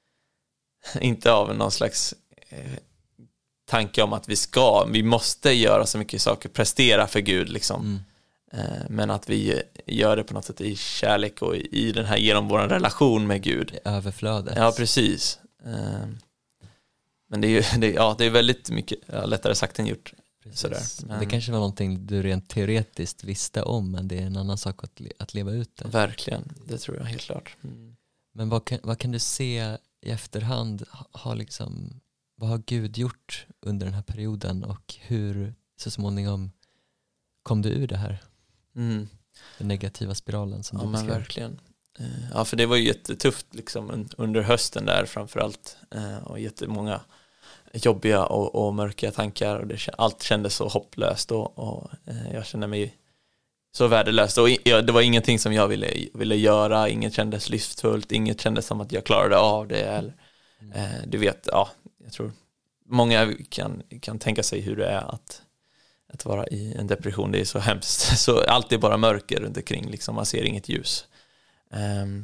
inte av någon slags eh, tanke om att vi ska, vi måste göra så mycket saker, prestera för Gud liksom. Mm. Eh, men att vi gör det på något sätt i kärlek och i, i den här genom vår relation med Gud. I överflödet. Ja, precis. Eh, men det är ju det, ja, det är väldigt mycket ja, lättare sagt än gjort. Men det kanske var någonting du rent teoretiskt visste om, men det är en annan sak att, le- att leva ut det. Verkligen, det tror jag helt klart. Mm. Men vad kan, vad kan du se i efterhand, ha liksom, vad har Gud gjort under den här perioden och hur så småningom kom du ur det här? Mm. Den negativa spiralen som ja, du beskrev. Men verkligen. Ja, för det var ju jättetufft liksom, under hösten där framförallt och jättemånga jobbiga och, och mörka tankar och det, allt kändes så hopplöst och, och eh, jag kände mig så värdelös och ja, det var ingenting som jag ville, ville göra, inget kändes lystfullt, inget kändes som att jag klarade av det eller, eh, du vet, ja, jag tror många kan, kan tänka sig hur det är att, att vara i en depression, det är så hemskt, så allt är bara mörker runt omkring liksom, man ser inget ljus um,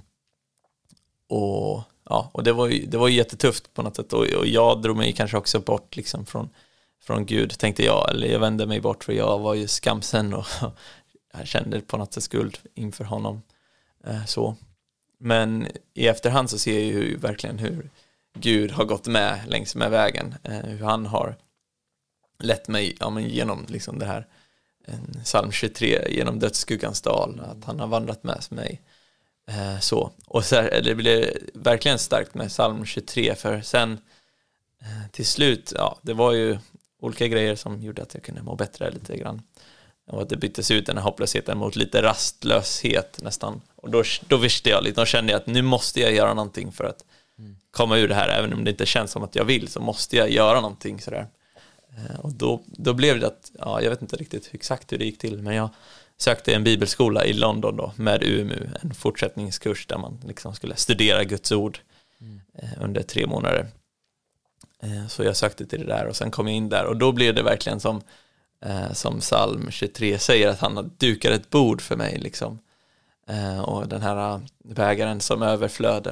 och ja, och det var ju, det var ju jättetufft på något sätt och, och jag drog mig kanske också bort liksom från, från Gud, tänkte jag, eller jag vände mig bort för jag var ju skamsen och jag kände på något sätt skuld inför honom eh, så. Men i efterhand så ser jag ju verkligen hur Gud har gått med längs med vägen, eh, hur han har lett mig ja, men genom liksom det här en psalm tjugotre, genom dödsskuggans dal, att han har vandrat med mig. Eh, så. Och så här, det blev verkligen starkt med psalm tjugotre för sen eh, till slut, ja, det var ju olika grejer som gjorde att jag kunde må bättre lite grann. Och att det byttes ut den här hopplösheten mot lite rastlöshet nästan. Och då, då visste jag lite, då kände jag att nu måste jag göra någonting för att mm. komma ur det här. Även om det inte känns som att jag vill så måste jag göra någonting sådär. Eh, och då, då blev det att, ja, jag vet inte riktigt exakt hur det gick till, men jag sökte en bibelskola i London då med U M U, en fortsättningskurs där man liksom skulle studera Guds ord mm. eh, under tre månader. Eh, så jag sökte till det där och sen kom jag in där och då blev det verkligen som eh, som psalm tjugotre säger, att han dukar ett bord för mig liksom. Eh, och den här bägaren som överflöder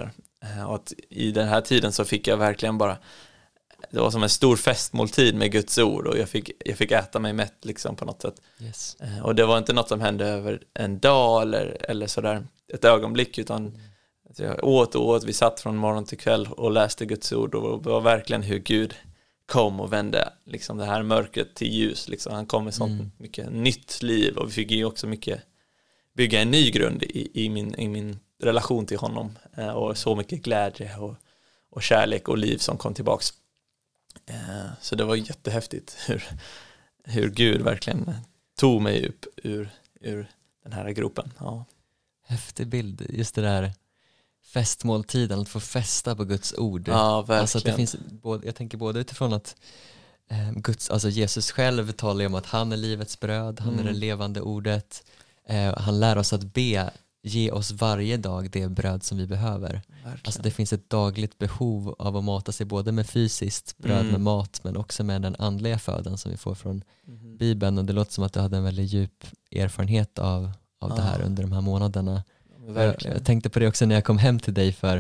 Och att i den här tiden så fick jag verkligen bara, det var som en stor festmåltid med Guds ord, och jag fick, jag fick äta mig mätt liksom på något sätt. Yes. Och det var inte något som hände över en dag eller, eller sådär ett ögonblick, utan mm. jag åt och åt, vi satt från morgon till kväll och läste Guds ord, och det var verkligen hur Gud kom och vände liksom det här mörkret till ljus. Liksom. Han kom med sånt mm. mycket nytt liv, och vi fick ju också mycket bygga en ny grund i, i, min, i min relation till honom, och så mycket glädje och, och kärlek och liv som kom tillbaks. Så det var jättehäftigt hur, hur Gud verkligen tog mig upp ur, ur den här gropen. Ja. Häftig bild, just det där festmåltiden, att få festa på Guds ord. Ja, verkligen. Alltså det finns både, jag tänker både utifrån att eh, Guds, alltså Jesus själv talar ju om att han är livets bröd, han mm. är det levande ordet. Eh, han lär oss att be, ge oss varje dag det bröd som vi behöver. Verkligen. Alltså det finns ett dagligt behov av att mata sig både med fysiskt bröd mm. med mat, men också med den andliga födan som vi får från mm. Bibeln. Och det låter som att du hade en väldigt djup erfarenhet av, av ja. det här under de här månaderna. Jag, jag tänkte på det också när jag kom hem till dig för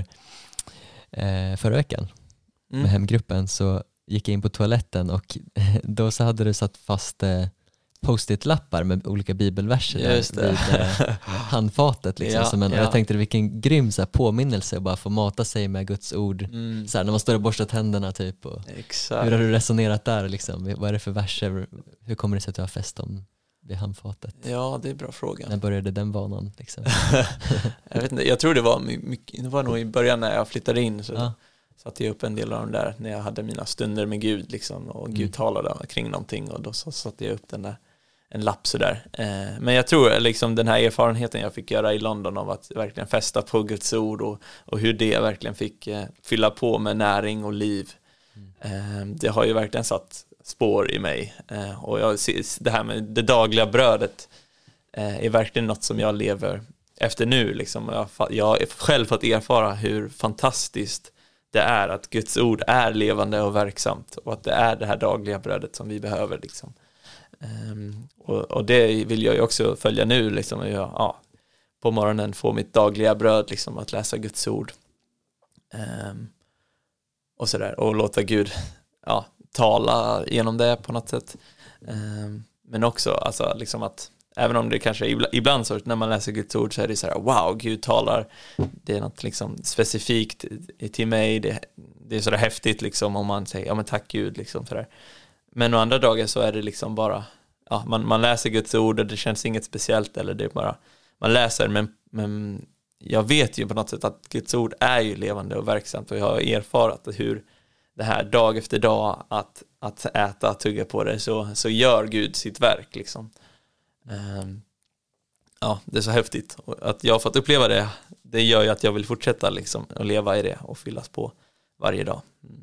eh, förra veckan mm. med hemgruppen, så gick jag in på toaletten, och då så hade du satt fast eh, post-it-lappar med olika bibelverser där vid eh, handfatet liksom, ja, som en, ja. Jag tänkte vilken grym så här, påminnelse att bara få mata sig med Guds ord mm. så här, när man står och borstar tänderna typ, och exakt. Hur har du resonerat där liksom? Vad är det för verser? Hur kommer det sig att du har fest om vid handfatet? Ja, det är en bra fråga. När började den vanan liksom? Jag vet inte, jag tror det var mycket, det var nog i början när jag flyttade in, så ja. satte jag upp en del av dem där när jag hade mina stunder med Gud liksom, och Gud mm. talade kring någonting, och då så satte jag upp den där, en lapp sådär. Eh, men jag tror liksom den här erfarenheten jag fick göra i London av att verkligen fästa på Guds ord, och, och hur det verkligen fick eh, fylla på med näring och liv. Mm. Eh, det har ju verkligen satt spår i mig. Eh, och jag, det här med det dagliga brödet eh, är verkligen något som jag lever efter nu. Liksom. Jag, jag har själv fått erfara hur fantastiskt det är att Guds ord är levande och verksamt, och att det är det här dagliga brödet som vi behöver liksom. Um, och, och det vill jag ju också följa nu liksom, jag, ja, på morgonen få mitt dagliga bröd liksom, att läsa Guds ord um, och sådär, och låta Gud ja, tala genom det på något sätt, um, men också alltså, liksom att även om det kanske ibland, ibland så när man läser Guds ord så är det så här, wow, Gud talar, det är något liksom specifikt till mig, det, det är så där häftigt liksom, om man säger ja men tack Gud liksom sådär. Men å andra dagar så är det liksom bara, ja, man, man läser Guds ord och det känns inget speciellt, eller det är bara, man läser, men, men jag vet ju på något sätt att Guds ord är ju levande och verksamt, och jag har erfarat hur det här dag efter dag att, att äta, tugga på det, så, så gör Gud sitt verk liksom. Um, ja, det är så häftigt, och att jag har fått uppleva det, det gör ju att jag vill fortsätta liksom att leva i det och fyllas på varje dag. Mm.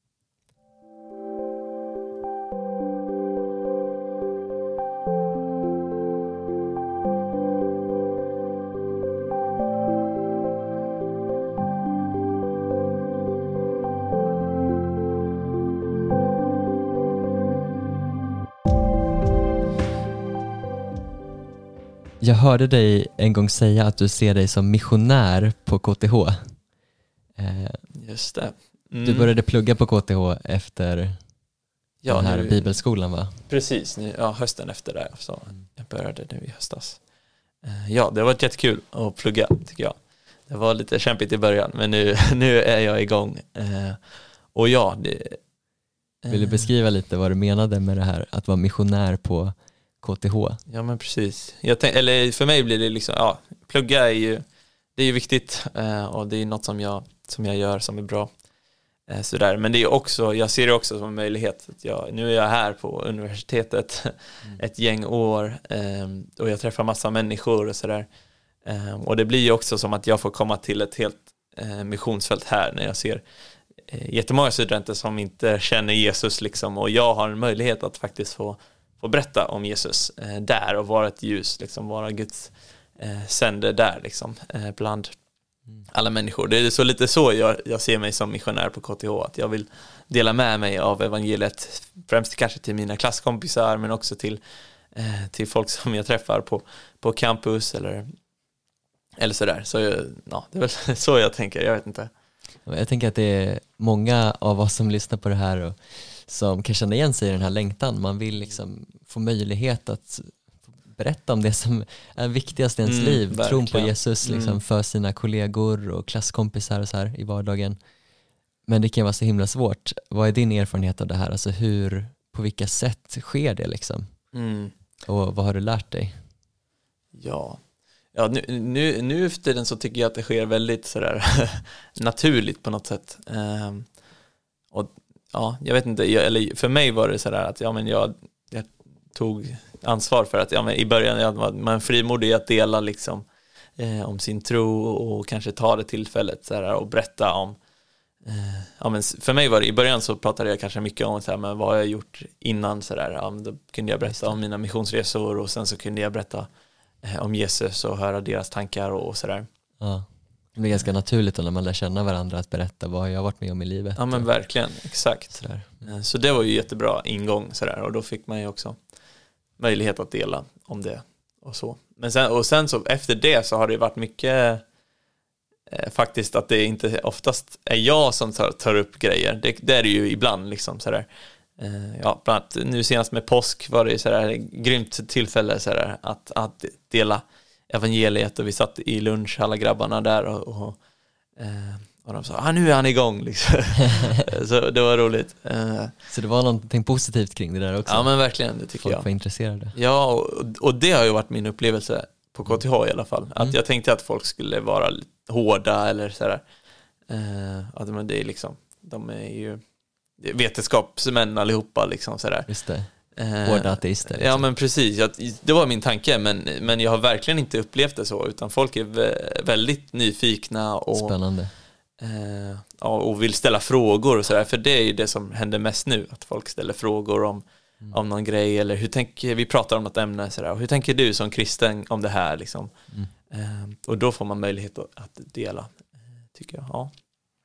Jag hörde dig en gång säga att du ser dig som missionär på K T H. Eh, Just det. Mm. Du började plugga på K T H efter ja, den här nu, bibelskolan, va? Precis, nu, ja, hösten efter det. Så jag började nu i höstas. Eh, ja, det var jättekul att plugga, tycker jag. Det var lite kämpigt i början, men nu, nu är jag igång. Eh, och ja, det... Eh, Vill du beskriva lite vad du menade med det här, att vara missionär på K T H? Ja, men precis. Jag tänk, eller för mig blir det liksom, ja, plugga är ju, det är ju viktigt, eh, och det är något som jag, som jag gör som är bra. Eh, sådär. Men det är också, jag ser det också som en möjlighet. Att jag, nu är jag här på universitetet mm. ett gäng år, eh, och jag träffar massa människor och sådär. Eh, och det blir ju också som att jag får komma till ett helt eh, missionsfält här, när jag ser eh, jättemånga studenter som inte känner Jesus liksom, och jag har en möjlighet att faktiskt få och berätta om Jesus eh, där, och vara ett ljus, liksom, vara Guds eh, sänder där liksom, eh, bland mm. alla människor. Det är så lite så jag, jag ser mig som missionär på K T H, att jag vill dela med mig av evangeliet, främst kanske till mina klasskompisar, men också till, eh, till folk som jag träffar på, på campus eller, eller sådär. Så jag, ja, det är väl så jag tänker, jag vet inte. Jag tänker att det är många av oss som lyssnar på det här och som kan känna igen sig i den här längtan. Man vill liksom få möjlighet att berätta om det som är viktigast i ens Mm, liv. verkligen. Tron på Jesus liksom, Mm. för sina kollegor och klasskompisar och så här i vardagen. Men det kan vara så himla svårt. Vad är din erfarenhet av det här? Alltså hur, på vilka sätt sker det liksom? Mm. Och vad har du lärt dig? Ja, ja nu, nu, nu efter den så tycker jag att det sker väldigt sådär naturligt på något sätt. Ehm, och ja, jag vet inte, jag, eller för mig var det sådär att ja, men jag, jag tog ansvar för att ja, men i början jag var man frimodig att dela liksom, eh, om sin tro och kanske ta det tillfället sådär, och berätta om eh, ja, men för mig var det i början så pratade jag kanske mycket om såhär, men vad jag gjort innan sådär, ja, då kunde jag berätta om mina missionsresor och sen så kunde jag berätta eh, om Jesus och höra deras tankar och sådär. Ja. Det blir ganska naturligt då när man lär känna varandra att berätta vad jag har varit med om i livet. Ja, men verkligen, exakt. Sådär. Så det var ju jättebra ingång sådär, och då fick man ju också möjlighet att dela om det och så. Men sen, och sen så efter det så har det varit mycket eh, faktiskt att det inte oftast är jag som tar, tar upp grejer. Det, det är det ju ibland liksom sådär. Eh, ja, bland annat nu senast med påsk var det sådär grymt tillfälle sådär, att, att dela evangeliet, och vi satt i lunch alla grabbarna där och, och eh, och de sa, ah, nu är han igång liksom. Så det var roligt. Uh, så det var någonting positivt kring det där också? Ja, men verkligen, det tycker Folk jag. var intresserade. Ja, och, och det har ju varit min upplevelse på K T H i alla fall. Mm. Att jag tänkte att folk skulle vara hårda eller sådär. Uh, att men det är liksom, de är ju vetenskapsmän allihopa liksom sådär. Just det. Hårda ateister. Liksom. Ja, men precis. Jag, det var min tanke, men, men jag har verkligen inte upplevt det så, utan folk är väldigt nyfikna och spännande. Uh, och vill ställa frågor och sådär, för det är ju det som händer mest nu, att folk ställer frågor om, mm. om någon grej, eller hur tänker vi pratar om något ämne sådär, och hur tänker du som kristen om det här liksom. Mm. uh, och då får man möjlighet att, att dela, uh, tycker jag. Ja.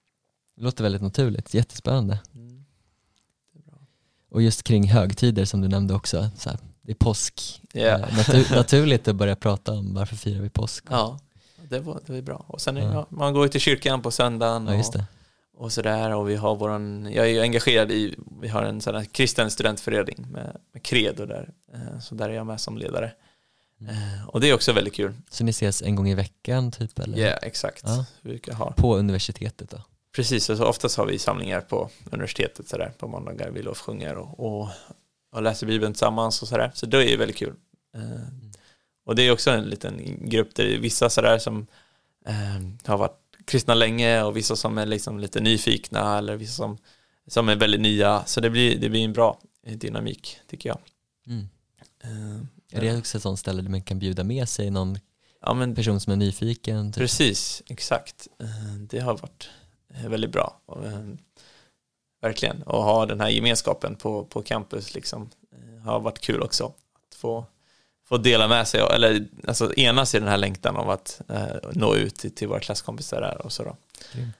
Det låter väldigt naturligt, jättespännande. Mm. Det är bra. Och just kring högtider som du nämnde också, så här, det är påsk, yeah. uh, natur- naturligt att börja prata om varför firar vi påsk. Ja. Det var, det var bra. Och sen är, ja. Ja, man går ju till kyrkan på söndagen och, ja, just det. och sådär. Och vi har våran, jag är ju engagerad i, vi har en sån här kristen studentförening med, med Credo där. Så där är jag med som ledare. Mm. Och det är också väldigt kul. Så ni ses en gång i veckan typ? Ja, yeah, exakt. Ja. Vi ha. På universitetet då? Precis, så oftast har vi samlingar på universitetet så där, på måndagar. Vi lovsjunger och, och, och läser Bibeln tillsammans och sådär. Så det är väldigt kul. Mm. Och det är också en liten grupp där det är vissa sådär som eh, har varit kristna länge, och vissa som är liksom lite nyfikna, eller vissa som, som är väldigt nya. Så det blir, det blir en bra dynamik, tycker jag. Mm. Uh, är det också ett sånt ställe där man kan bjuda med sig någon ja, men, person som är nyfiken? Typ? Precis, exakt. Uh, det har varit väldigt bra. Och, uh, verkligen. Och ha den här gemenskapen på, på campus liksom, uh, har varit kul också. Att få få dela med sig, eller alltså enas i den här längtan av att eh, nå ut till, till våra klasskompisar där och så då. Mm.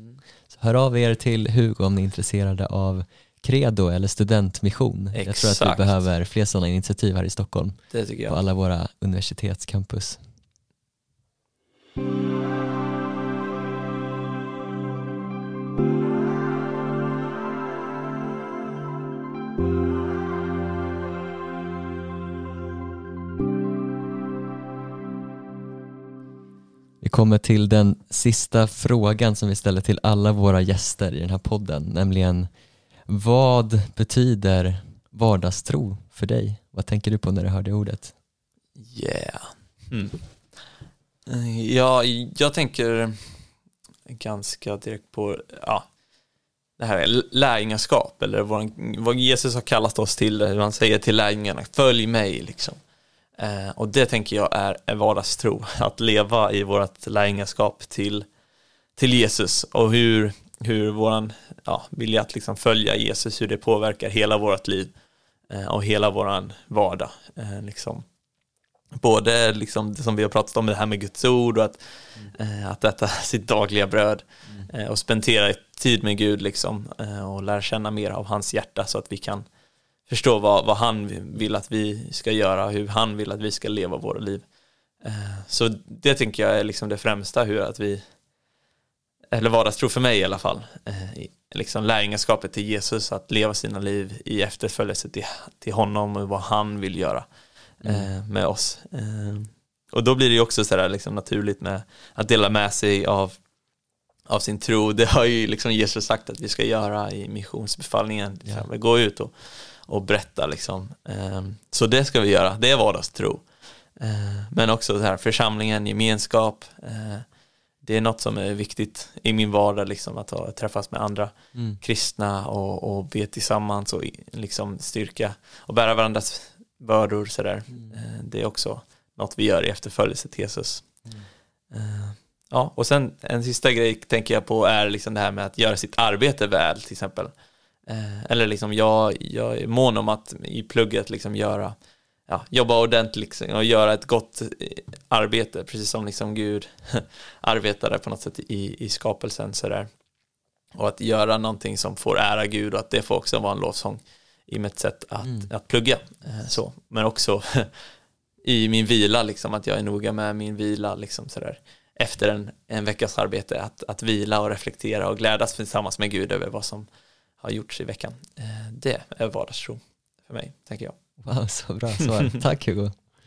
Så hör av er till Hugo om ni är intresserade av Credo eller studentmission. Exakt. Jag tror att vi behöver fler sådana initiativ här i Stockholm. Det tycker jag. På alla våra universitetscampus. Vi kommer till den sista frågan som vi ställer till alla våra gäster i den här podden, nämligen vad betyder vardagstro för dig? Vad tänker du på när du hör det ordet? Yeah. Mm. Ja, jag tänker ganska direkt på ja, det här lärjungaskap, eller vad, vad Jesus har kallat oss till, hur han säger till lärjungarna, följ mig liksom. Eh, och det tänker jag är, är vardagstro, att leva i vårt lärjungaskap till, till Jesus, och hur, hur våran ja, vilja att liksom följa Jesus, hur det påverkar hela vårt liv eh, och hela våran vardag. Eh, liksom. Både liksom det som vi har pratat om, det här med Guds ord, och att, mm. eh, att äta sitt dagliga bröd mm. eh, och spendera tid med Gud liksom, eh, och lära känna mer av hans hjärta, så att vi kan förstå vad, vad han vill att vi ska göra, hur han vill att vi ska leva våra liv. Så det tänker jag är liksom det främsta, hur att vi eller vardagstro för mig i alla fall, eh, liksom lärjungaskapet till Jesus, att leva sina liv i efterföljelse till, till honom och vad han vill göra eh, mm. med oss. Eh, och då blir det ju också så där, liksom, naturligt med att dela med sig av, av sin tro. Det har ju liksom Jesus sagt att vi ska göra i missionsbefallningen. Yeah. Gå ut och, och berätta. Liksom. Eh, så det ska vi göra. Det är vardagstro. Eh, men också så här, församlingen, gemenskap. Eh, det är något som är viktigt i min vardag, liksom, att ha, träffas med andra mm. kristna och, och be tillsammans och liksom styrka och bära varandras bördor. Så där. Mm. Eh, det är också något vi gör i efterföljelse till Jesus. Mm. Eh, ja, och sen en sista grej tänker jag på är liksom det här med att göra sitt arbete väl, till exempel. Eh, eller liksom jag, jag är mån om att i plugget liksom göra Ja, jobba ordentligt liksom, och göra ett gott arbete, precis som liksom Gud arbetade på något sätt i, i skapelsen så där. Och att göra någonting som får ära Gud, och att det får också vara en lovsång i mitt sätt att, mm. att plugga. Så. Men också i min vila, liksom, att jag är noga med min vila liksom, så där. Efter en, en veckas arbete, att, att vila och reflektera och glädjas tillsammans med Gud över vad som har gjorts i veckan. Det är vardagstro för mig, tänker jag. Wow, så bra svar. Tack Hugo.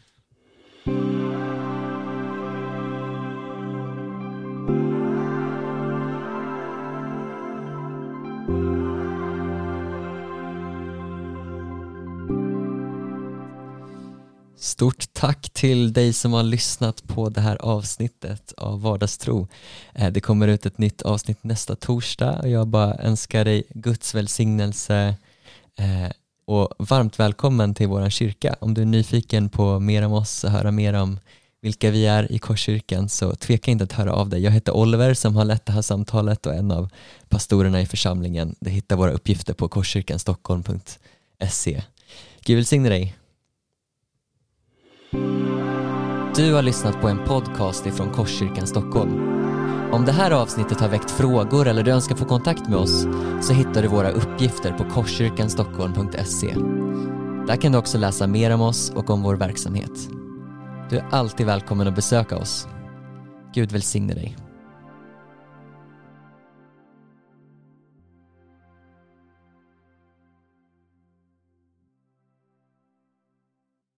Stort tack till dig som har lyssnat på det här avsnittet av Vardagstro. Det kommer ut ett nytt avsnitt nästa torsdag och jag bara önskar dig Guds välsignelse och varmt välkommen till vår kyrka. Om du är nyfiken på mer om oss och höra mer om vilka vi är i Korskyrkan, så tveka inte att höra av dig. Jag heter Oliver som har lett det här samtalet och en av pastorerna i församlingen. Du hittar våra uppgifter på korskyrkan stockholm punkt se. Gud välsigne dig. Du har lyssnat på en podcast ifrån Korskyrkan Stockholm. Om det här avsnittet har väckt frågor eller du önskar få kontakt med oss, så hittar du våra uppgifter på korskyrkan stockholm punkt se. Där kan du också läsa mer om oss och om vår verksamhet. Du är alltid välkommen att besöka oss. Gud välsigne dig.